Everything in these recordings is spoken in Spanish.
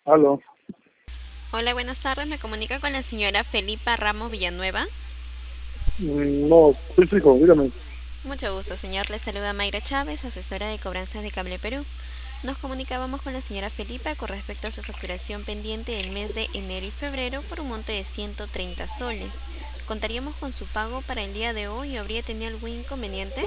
Aló. Hola, buenas tardes. Me comunica con la señora Felipa Ramos Villanueva. No, soy su hijo, dígame. Mucho gusto, señor. Le saluda Mayra Chávez, asesora de cobranzas de Cable Perú. Nos comunicábamos con la señora Felipa con respecto a su facturación pendiente del mes de enero y febrero por un monto de 130 soles. ¿Contaríamos con su pago para el día de hoy o habría tenido algún inconveniente?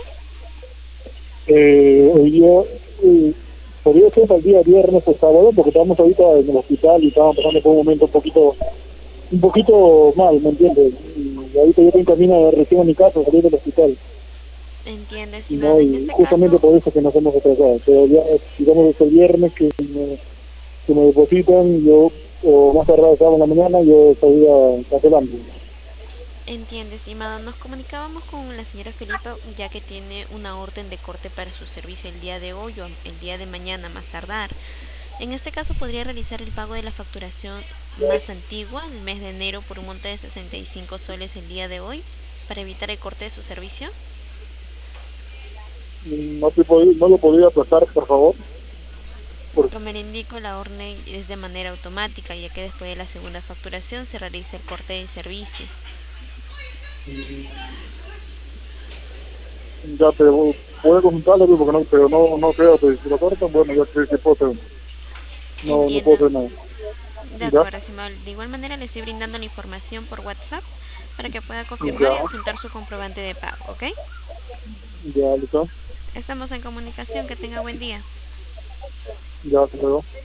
Hoy día, eh, podría ser para el día viernes o sábado, porque estamos ahorita en el hospital y estamos pasando por un momento un poquito mal, ¿me entiendes? Y ahorita yo te encamino recién a mi casa, salir del hospital, Entiendo, y estimado. no, En y este justamente caso, por eso que nos hemos retrasado. Pero ya, digamos, desde el viernes que me depositan, yo, o más tardar sábado en la mañana, yo estaría cancelando. entiendo, estimado. Nos comunicábamos con la señora Felipa ya que tiene una orden de corte para su servicio el día de hoy o el día de mañana más tardar. En este caso podría realizar el pago de la facturación más antigua, el mes de enero, por un monto de 65 soles el día de hoy, para evitar el corte de su servicio. No lo podría aplazar, por favor, porque Como le indico, la orden es de manera automática, ya que después de la segunda facturación se realiza el corte del servicio. ya te voy a consultarlo, porque no, pero no creo que si lo cortan, bueno, ya que puedo hacer. No puedo Entienda. hacer nada. De Ya, acuerdo, estimado. De igual manera le estoy brindando la información por WhatsApp para que pueda confirmar y ya, adjuntar su comprobante de pago, ¿ok? ya, listo. Estamos en comunicación. Que tenga buen día. Ya, te luego.